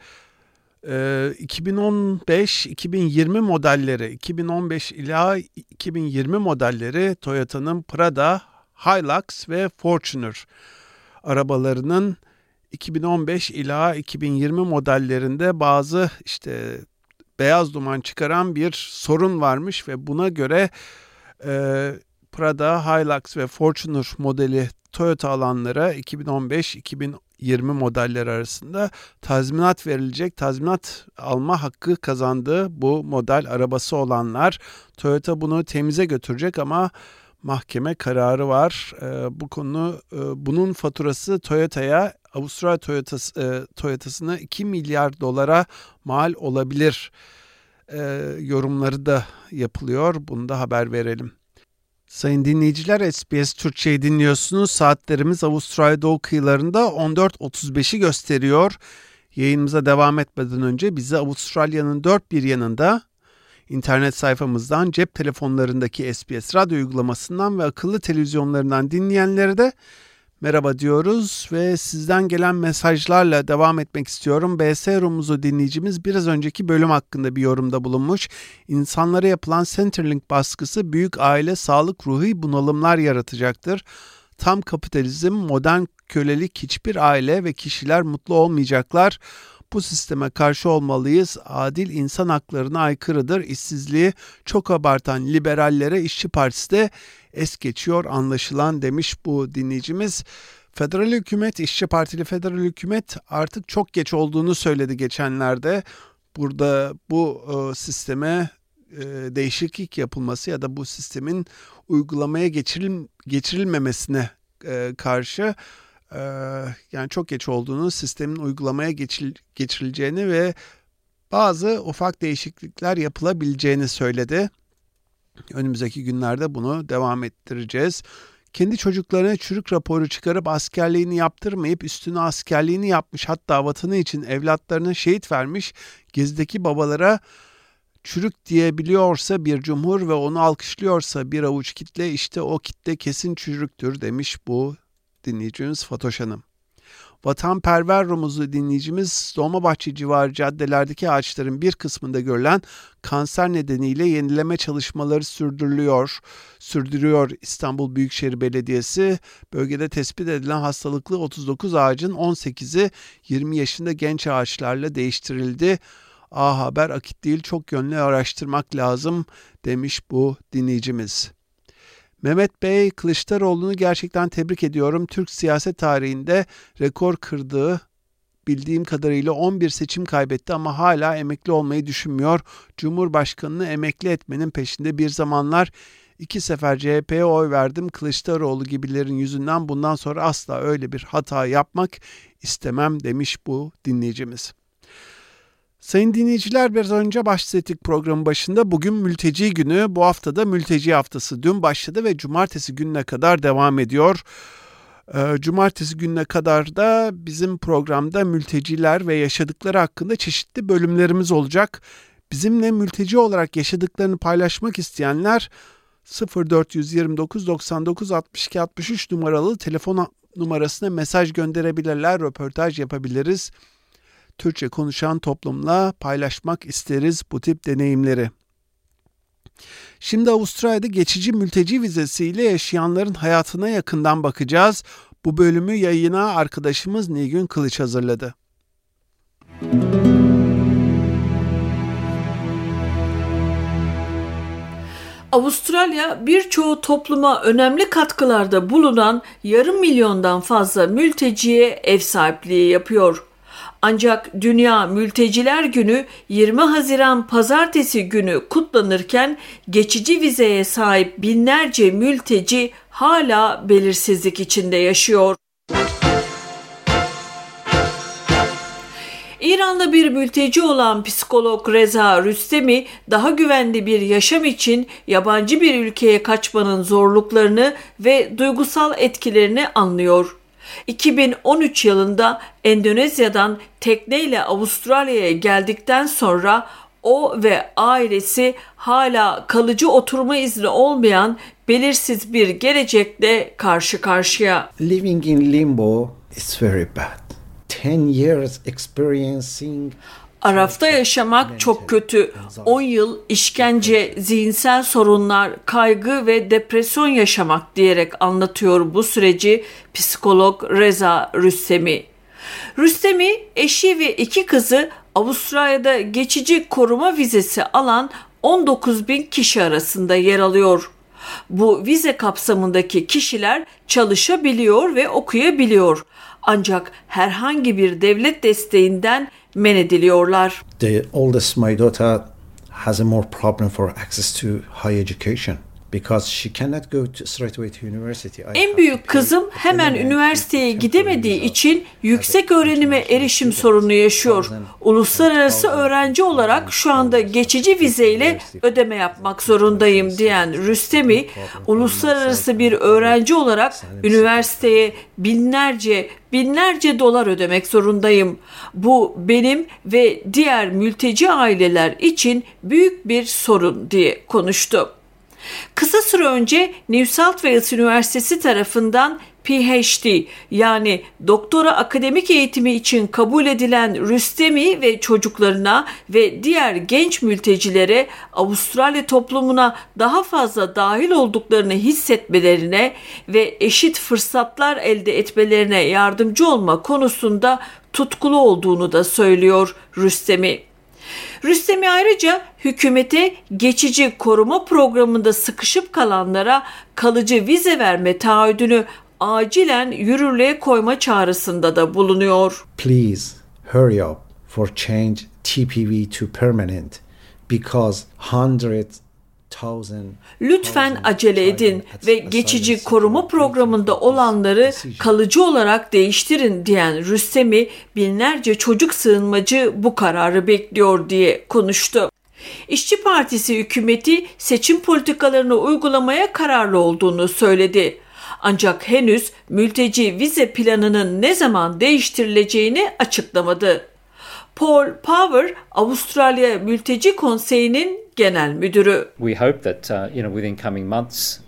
2015-2020 modelleri, 2015 ila 2020 modelleri Toyota'nın Prado, Hilux ve Fortuner arabalarının 2015 ila 2020 modellerinde bazı beyaz duman çıkaran bir sorun varmış ve buna göre Prado, Hilux ve Fortuner modeli Toyota alanlara 2015-2020 modelleri arasında tazminat verilecek. Tazminat alma hakkı kazandığı bu model arabası olanlar, Toyota bunu temize götürecek ama mahkeme kararı var. Bunun faturası Toyota'ya, Avustralya Toyota'sına 2 milyar dolara mal olabilir yorumları da yapılıyor. Bunu da haber verelim. Sayın dinleyiciler, SBS Türkçe'yi dinliyorsunuz. Saatlerimiz Avustralya doğu kıyılarında 14.35'i gösteriyor. Yayınımıza devam etmeden önce bizi Avustralya'nın dört bir yanında internet sayfamızdan, cep telefonlarındaki SBS Radyo uygulamasından ve akıllı televizyonlarından dinleyenlere de merhaba diyoruz ve sizden gelen mesajlarla devam etmek istiyorum. BS Rumuzlu dinleyicimiz biraz önceki bölüm hakkında bir yorumda bulunmuş. İnsanlara yapılan Centrelink baskısı büyük aile, sağlık, ruhi bunalımlar yaratacaktır. Tam kapitalizm, modern kölelik, hiçbir aile ve kişiler mutlu olmayacaklar. Bu sisteme karşı olmalıyız. Adil insan haklarına aykırıdır. İşsizliği çok abartan liberallere İşçi Partisi de es geçiyor anlaşılan demiş bu dinleyicimiz. Federal hükümet, İşçi Partili federal hükümet artık çok geç olduğunu söyledi geçenlerde. Burada bu sisteme değişiklik yapılması ya da bu sistemin uygulamaya geçirilmemesine karşı yani çok geç olduğunu, sistemin uygulamaya geçirileceğini ve bazı ufak değişiklikler yapılabileceğini söyledi. Önümüzdeki günlerde bunu devam ettireceğiz. Kendi çocuklarına çürük raporu çıkarıp askerliğini yaptırmayıp üstüne askerliğini yapmış, hatta vatanı için evlatlarına şehit vermiş Gezi'deki babalara çürük diyebiliyorsa bir cumhur ve onu alkışlıyorsa bir avuç kitle, işte o kitle kesin çürüktür demiş bu dinleyicimiz Fatoş Hanım. Vatanperver Rumuzlu dinleyicimiz, Dolmabahçe civarı caddelerdeki ağaçların bir kısmında görülen kanser nedeniyle yenileme çalışmaları sürdürüyor İstanbul Büyükşehir Belediyesi. Bölgede tespit edilen hastalıklı 39 ağacın 18'i 20 yaşında genç ağaçlarla değiştirildi. A Haber akit değil, çok yönlü araştırmak lazım demiş bu dinleyicimiz. Mehmet Bey, Kılıçdaroğlu'nu gerçekten tebrik ediyorum. Türk siyaset tarihinde rekor kırdığı, bildiğim kadarıyla 11 seçim kaybetti ama hala emekli olmayı düşünmüyor. Cumhurbaşkanını emekli etmenin peşinde. Bir zamanlar 2 sefer CHP'ye oy verdim. Kılıçdaroğlu gibilerin yüzünden bundan sonra asla öyle bir hata yapmak istemem demiş bu dinleyicimiz. Sayın dinleyiciler, biraz önce bahsettik programın başında. Bugün mülteci günü, bu haftada mülteci haftası dün başladı ve cumartesi gününe kadar devam ediyor. Cumartesi gününe kadar da bizim programda mülteciler ve yaşadıkları hakkında çeşitli bölümlerimiz olacak. Bizimle mülteci olarak yaşadıklarını paylaşmak isteyenler 0429 99 62 63 numaralı telefon numarasına mesaj gönderebilirler, röportaj yapabiliriz. Türkçe konuşan toplumla paylaşmak isteriz bu tip deneyimleri. Şimdi Avustralya'da geçici mülteci vizesiyle yaşayanların hayatına yakından bakacağız. Bu bölümü yayına arkadaşımız Nilgün Kılıç hazırladı.
Avustralya birçoğu topluma önemli katkılarda bulunan 500 milyondan fazla mülteciye ev sahipliği yapıyor. Ancak Dünya Mülteciler Günü 20 Haziran Pazartesi günü kutlanırken geçici vizeye sahip binlerce mülteci hala belirsizlik içinde yaşıyor. İran'da bir mülteci olan psikolog Reza Rüstemi, daha güvenli bir yaşam için yabancı bir ülkeye kaçmanın zorluklarını ve duygusal etkilerini anlıyor. 2013 yılında Endonezya'dan tekneyle Avustralya'ya geldikten sonra o ve ailesi hala kalıcı oturma izni olmayan belirsiz bir gelecekle karşı karşıya.
Living in limbo is very bad. 10 years experiencing
Arafta yaşamak çok kötü. 10 yıl işkence, zihinsel sorunlar, kaygı ve depresyon yaşamak diyerek anlatıyor bu süreci psikolog Reza Rüstemi. Rüstemi, eşi ve 2 kızı Avustralya'da geçici koruma vizesi alan 19.000 kişi arasında yer alıyor. Bu vize kapsamındaki kişiler çalışabiliyor ve okuyabiliyor. Ancak herhangi bir devlet desteğinden men ediliyorlar.
The oldest, my daughter, has a more problem for access to higher education because she cannot go straight away to university.
En büyük kızım hemen üniversiteye gidemediği için yüksek öğrenime erişim sorunu yaşıyor. Uluslararası öğrenci olarak şu anda geçici vizeyle ödeme yapmak zorundayım diyen Rüstemi, uluslararası bir öğrenci olarak üniversiteye binlerce dolar ödemek zorundayım. Bu benim ve diğer mülteci aileler için büyük bir sorun diye konuştu. Kısa süre önce New South Wales Üniversitesi tarafından PhD yani doktora akademik eğitimi için kabul edilen Rüstemi ve çocuklarına ve diğer genç mültecilere Avustralya toplumuna daha fazla dahil olduklarını hissetmelerine ve eşit fırsatlar elde etmelerine yardımcı olma konusunda tutkulu olduğunu da söylüyor Rüstemi. Rüstemi ayrıca hükümete geçici koruma programında sıkışıp kalanlara kalıcı vize verme taahhüdünü acilen yürürlüğe koyma çağrısında da bulunuyor.
Please hurry up for change TPV to permanent because 100,000
Lütfen acele edin ve geçici koruma programında olanları kalıcı olarak değiştirin diyen Rüstemi, binlerce çocuk sığınmacı bu kararı bekliyor diye konuştu. İşçi Partisi hükümeti seçim politikalarını uygulamaya kararlı olduğunu söyledi. Ancak henüz mülteci vize planının ne zaman değiştirileceğini açıklamadı. Paul Power, Avustralya Mülteci Konseyi'nin genel müdürü.
We hope that within coming months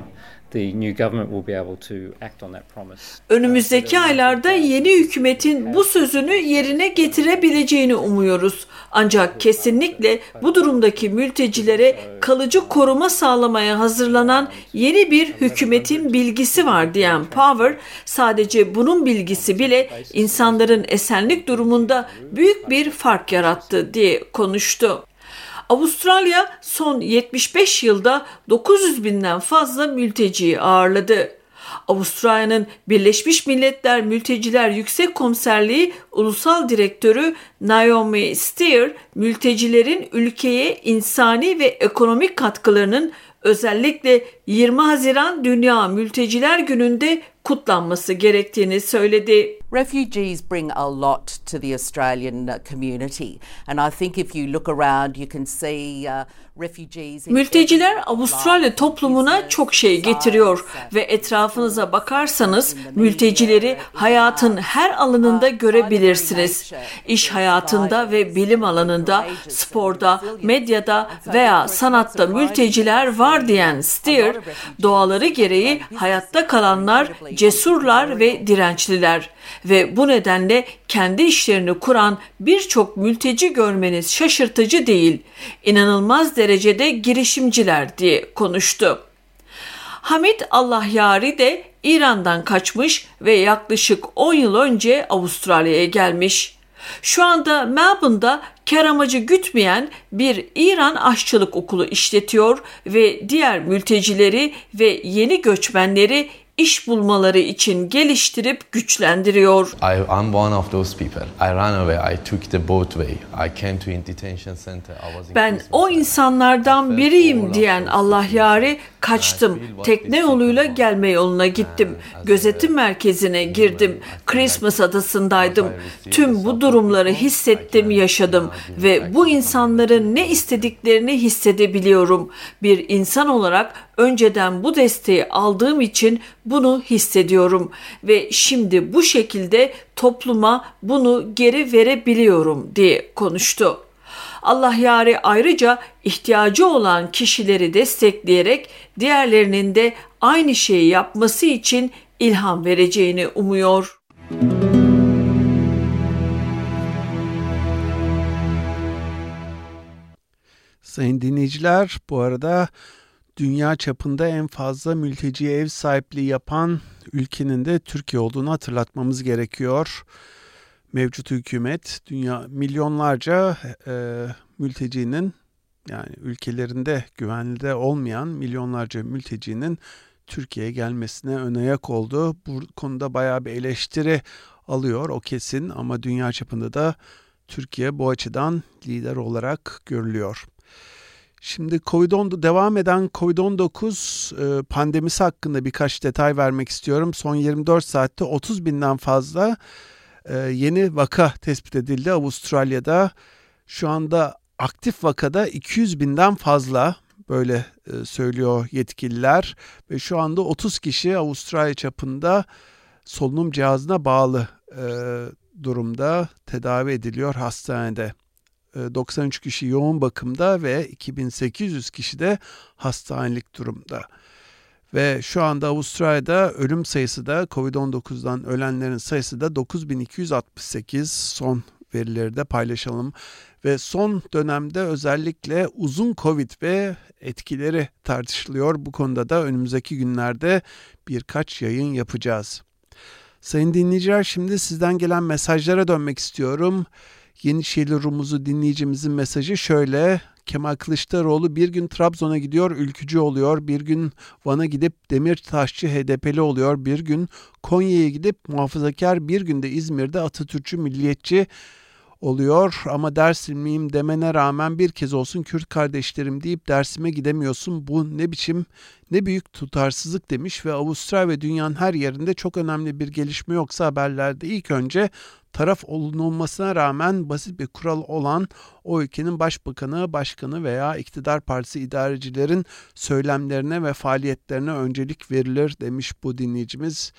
the new government will be able to act on that promise.
Önümüzdeki aylarda yeni hükümetin bu sözünü yerine getirebileceğini umuyoruz. Ancak kesinlikle bu durumdaki mültecilere kalıcı koruma sağlamaya hazırlanan yeni bir hükümetin bilgisi var diyen Power, sadece bunun bilgisi bile insanların esenlik durumunda büyük bir fark yarattı diye konuştu. Avustralya son 75 yılda 900 binden fazla mülteciyi ağırladı. Avustralya'nın Birleşmiş Milletler Mülteciler Yüksek Komiserliği Ulusal Direktörü Naomi Steer, mültecilerin ülkeye insani ve ekonomik katkılarının özellikle 20 Haziran Dünya Mülteciler Günü'nde kutlanması gerektiğini söyledi.
Refugees bring a lot to the Australian community and I think if you look around you can see refugees.
Mülteciler Avustralya toplumuna çok şey getiriyor ve etrafınıza bakarsanız mültecileri hayatın her alanında görebilirsiniz. İş hayatında ve bilim alanında, sporda, medyada veya sanatta mülteciler var diyen Steer, doğaları gereği hayatta kalanlar cesurlar ve dirençliler ve bu nedenle kendi işlerini kuran birçok mülteci görmeniz şaşırtıcı değil, inanılmaz derecede girişimciler diye konuştu. Hamid Allahyari de İran'dan kaçmış ve yaklaşık 10 yıl önce Avustralya'ya gelmiş. Şu anda Melbourne'da kar amacı gütmeyen bir İran aşçılık okulu işletiyor ve diğer mültecileri ve yeni göçmenleri iş bulmaları için geliştirip güçlendiriyor.
I'm one of those people. I ran away. I took the boat way. I came to a detention center.
Ben o insanlardan biriyim diyen Allahyari, kaçtım. Tekne yoluyla gelme yoluna gittim. Gözetim merkezine girdim. Christmas adasındaydım. Tüm bu durumları hissettim, yaşadım ve bu insanların ne istediklerini hissedebiliyorum. Bir insan olarak önceden bu desteği aldığım için bunu hissediyorum ve şimdi bu şekilde topluma bunu geri verebiliyorum diye konuştu. Allah-Yari ayrıca ihtiyacı olan kişileri destekleyerek diğerlerinin de aynı şeyi yapması için ilham vereceğini umuyor.
Sayın dinleyiciler, bu arada dünya çapında en fazla mülteciye ev sahipliği yapan ülkenin de Türkiye olduğunu hatırlatmamız gerekiyor. Mevcut hükümet milyonlarca mültecinin, yani ülkelerinde güvenli olmayan milyonlarca mültecinin Türkiye'ye gelmesine ön ayak oldu. Bu konuda bayağı bir eleştiri alıyor, o kesin, ama dünya çapında da Türkiye bu açıdan lider olarak görülüyor. Şimdi devam eden Covid-19 pandemisi hakkında birkaç detay vermek istiyorum. Son 24 saatte 30 binden fazla yeni vaka tespit edildi Avustralya'da. Şu anda aktif vakada 200 binden fazla, böyle söylüyor yetkililer. Ve şu anda 30 kişi Avustralya çapında solunum cihazına bağlı durumda tedavi ediliyor hastanede. 93 kişi yoğun bakımda ve 2800 kişi de hastanelik durumda. Ve şu anda Avustralya'da ölüm sayısı da Covid-19'dan ölenlerin sayısı da 9268. Son verileri de paylaşalım. Ve son dönemde özellikle uzun Covid ve etkileri tartışılıyor. Bu konuda da önümüzdeki günlerde birkaç yayın yapacağız. Sayın dinleyiciler, şimdi sizden gelen mesajlara dönmek istiyorum. Yenişehirli Rumuzlu dinleyicimizin mesajı şöyle: Kemal Kılıçdaroğlu bir gün Trabzon'a gidiyor, ülkücü oluyor. Bir gün Van'a gidip Demirtaşçı HDP'li oluyor. Bir gün Konya'ya gidip muhafazakar, bir günde İzmir'de Atatürkçü, milliyetçi oluyor. Ama Dersimliyim demene rağmen bir kez olsun Kürt kardeşlerim deyip Dersim'e gidemiyorsun. Bu ne biçim, ne büyük tutarsızlık demiş ve Avustralya ve dünyanın her yerinde çok önemli bir gelişme yoksa haberlerde ilk önce taraf olunmasına rağmen basit bir kural olan o ülkenin başbakanı, başkanı veya iktidar partisi idarecilerin söylemlerine ve faaliyetlerine öncelik verilir demiş bu dinleyicimiz.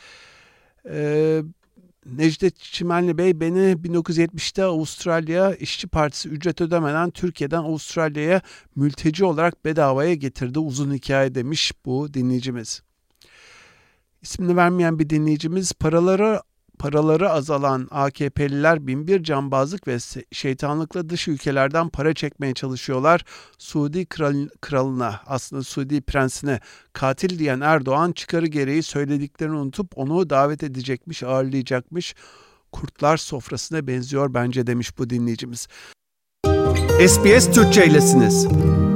Necdet Çimenli Bey, beni 1970'te Avustralya İşçi Partisi ücret ödemeden Türkiye'den Avustralya'ya mülteci olarak bedavaya getirdi. Uzun hikaye demiş bu dinleyicimiz. İsmini vermeyen bir dinleyicimiz, paraları azalan AKP'liler binbir cambazlık ve şeytanlıkla dış ülkelerden para çekmeye çalışıyorlar. Suudi kralına, aslında Suudi prensine katil diyen Erdoğan çıkarı gereği söylediklerini unutup onu davet edecekmiş, ağırlayacakmış. Kurtlar sofrasına benziyor bence demiş bu dinleyicimiz. SBS Türkçe'ylesiniz.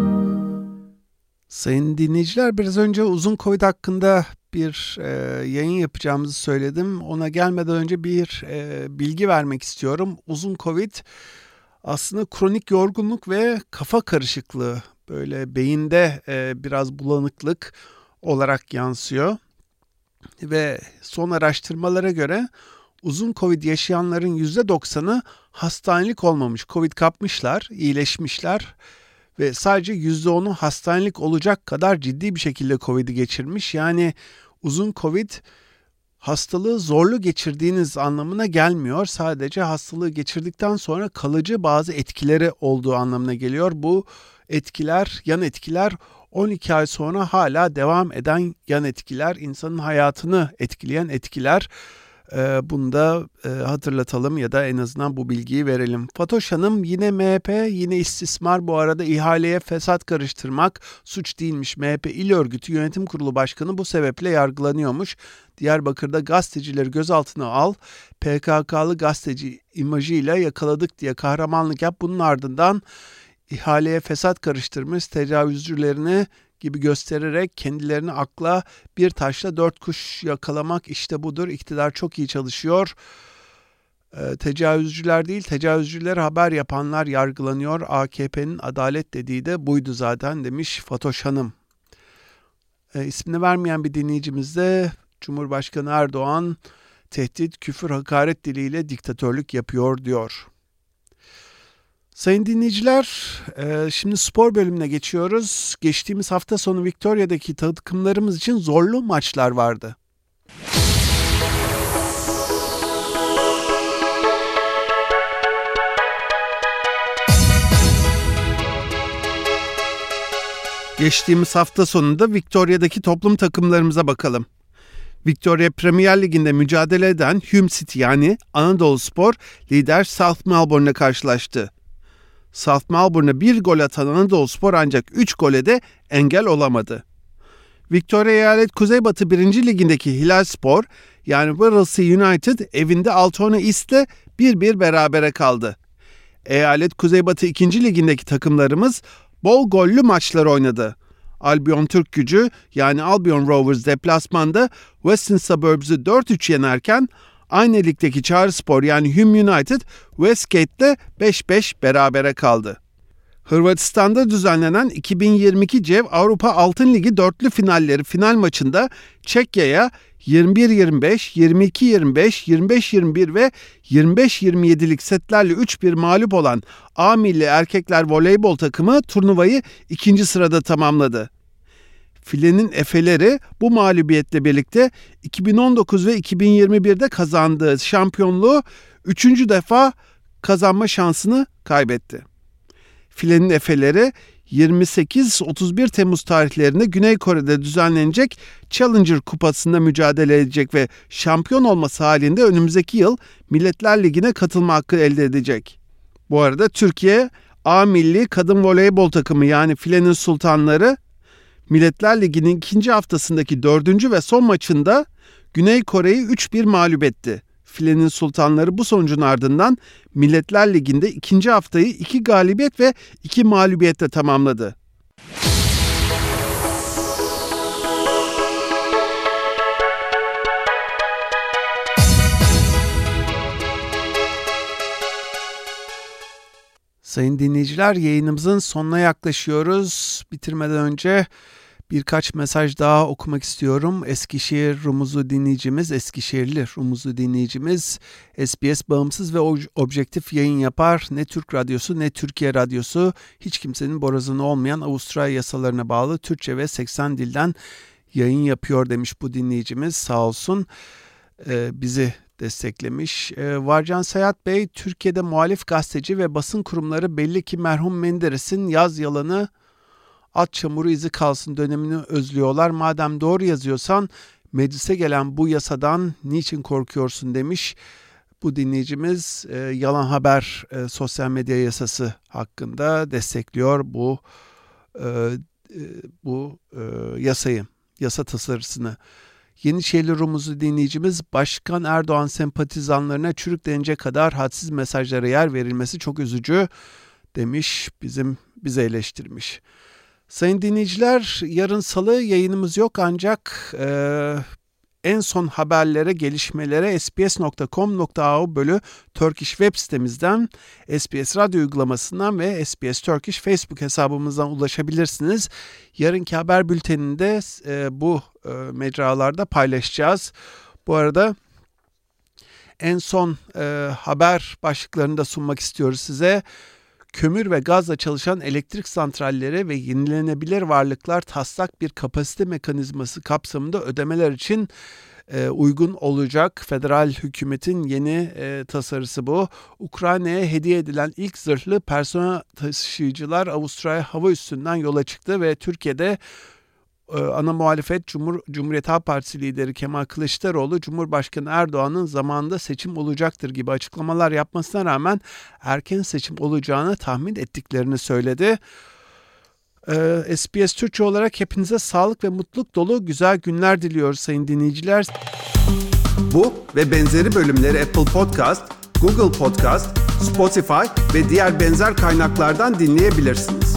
Sayın dinleyiciler, biraz önce uzun Covid hakkında bir yayın yapacağımızı söyledim. Ona gelmeden önce bir bilgi vermek istiyorum. Uzun Covid aslında kronik yorgunluk ve kafa karışıklığı, böyle beyinde biraz bulanıklık olarak yansıyor. Ve son araştırmalara göre uzun Covid yaşayanların %90'ı hastanelik olmamış. Covid kapmışlar, iyileşmişler. Ve sadece %10'u hastanelik olacak kadar ciddi bir şekilde Covid'i geçirmiş. Yani uzun Covid hastalığı zorlu geçirdiğiniz anlamına gelmiyor. Sadece hastalığı geçirdikten sonra kalıcı bazı etkileri olduğu anlamına geliyor. Bu etkiler, yan etkiler 12 ay sonra hala devam eden yan etkiler, insanın hayatını etkileyen etkiler. Bunu da hatırlatalım ya da en azından bu bilgiyi verelim. Fatoş Hanım, yine MHP, yine istismar, bu arada ihaleye fesat karıştırmak suç değilmiş. MHP İl Örgütü Yönetim Kurulu Başkanı bu sebeple yargılanıyormuş. Diyarbakır'da gazetecileri gözaltına al, PKK'lı gazeteci imajıyla yakaladık diye kahramanlık yap. Bunun ardından ihaleye fesat karıştırmış, tecavüzcülerini gibi göstererek kendilerini akla bir taşla 4 kuş yakalamak, işte budur. İktidar çok iyi çalışıyor. Tecavüzcüler değil, tecavüzcüler haber yapanlar yargılanıyor. AKP'nin adalet dediği de buydu zaten demiş Fatoş Hanım. İsmini vermeyen bir dinleyicimiz de Cumhurbaşkanı Erdoğan tehdit, küfür, hakaret diliyle diktatörlük yapıyor diyor. Sayın dinleyiciler, şimdi spor bölümüne geçiyoruz. Geçtiğimiz hafta sonu Victoria'daki takımlarımız için zorlu maçlar vardı. Geçtiğimiz hafta sonunda Victoria'daki toplum takımlarımıza bakalım. Victoria Premier Ligi'nde mücadele eden Hume City yani Anadoluspor lider South Melbourne'la karşılaştı. South Melbourne'a 1 gol atan Anadoluspor ancak 3 gole de engel olamadı. Victoria Eyalet Kuzeybatı 1. Ligi'ndeki Hilalspor yani Wirral United evinde Altona East'le 1-1 berabere kaldı. Eyalet Kuzeybatı 2. Ligi'ndeki takımlarımız bol gollü maçlar oynadı. Albion Türkgücü yani Albion Rovers deplasmanda Western Suburbs'u 4-3 yenerken aynı ligdeki Çağrıspor yani Hume United Westgate'le 5-5 berabere kaldı. Hırvatistan'da düzenlenen 2022 CEV Avrupa Altın Ligi dörtlü finalleri final maçında Çekya'ya 21-25, 22-25, 25-21 ve 25-27'lik setlerle 3-1 mağlup olan A Milli Erkekler Voleybol takımı turnuvayı 2. sırada tamamladı. Filenin Efeleri bu mağlubiyetle birlikte 2019 ve 2021'de kazandığı şampiyonluğu 3. defa kazanma şansını kaybetti. Filenin Efeleri 28-31 Temmuz tarihlerinde Güney Kore'de düzenlenecek Challenger Kupası'nda mücadele edecek ve şampiyon olması halinde önümüzdeki yıl Milletler Ligi'ne katılma hakkı elde edecek. Bu arada Türkiye A Milli Kadın Voleybol takımı yani Filenin Sultanları Milletler Ligi'nin 2. haftasındaki 4. ve son maçında Güney Kore'yi 3-1 mağlup etti. Filenin Sultanları bu sonucun ardından Milletler Ligi'nde 2. haftayı 2 galibiyet ve 2 mağlubiyetle tamamladı. Sayın dinleyiciler, yayınımızın sonuna yaklaşıyoruz. Bitirmeden önce birkaç mesaj daha okumak istiyorum. Eskişehirli Rumuzlu dinleyicimiz SBS bağımsız ve objektif yayın yapar. Ne Türk Radyosu ne Türkiye Radyosu hiç kimsenin borazanı olmayan Avustralya yasalarına bağlı Türkçe ve 80 dilden yayın yapıyor demiş bu dinleyicimiz. Sağ olsun bizi desteklemiş. Varcan Sayat Bey, Türkiye'de muhalif gazeteci ve basın kurumları belli ki merhum Menderes'in yaz yalanı at çamuru izi kalsın dönemini özlüyorlar. Madem doğru yazıyorsan meclise gelen bu yasadan niçin korkuyorsun demiş. Bu dinleyicimiz yalan haber sosyal medya yasası hakkında destekliyor bu yasayı, yasa tasarısını. Yenişehirli Rumuzlu dinleyicimiz Başkan Erdoğan sempatizanlarına çürük denecek kadar hadsiz mesajlara yer verilmesi çok üzücü demiş, bize eleştirmiş. Sayın dinleyiciler, yarın salı yayınımız yok ancak en son haberlere, gelişmelere sbs.com.au/Turkish web sitemizden, SBS Radyo uygulamasından ve SBS Turkish Facebook hesabımızdan ulaşabilirsiniz. Yarınki haber bülteninde bu mecralarda paylaşacağız. Bu arada en son haber başlıklarını da sunmak istiyoruz size. Kömür ve gazla çalışan elektrik santralleri ve yenilenebilir varlıklar taslak bir kapasite mekanizması kapsamında ödemeler için uygun olacak. Federal hükümetin yeni tasarısı bu. Ukrayna'ya hediye edilen ilk zırhlı personel taşıyıcılar Avustralya hava üssünden yola çıktı ve Türkiye'de ana muhalefet Cumhuriyet Halk Partisi lideri Kemal Kılıçdaroğlu, Cumhurbaşkanı Erdoğan'ın zamanında seçim olacaktır gibi açıklamalar yapmasına rağmen erken seçim olacağını tahmin ettiklerini söyledi. SBS Türkçe olarak hepinize sağlık ve mutluluk dolu güzel günler diliyoruz sayın dinleyiciler. Bu ve benzeri bölümleri Apple Podcast, Google Podcast, Spotify ve diğer benzer kaynaklardan dinleyebilirsiniz.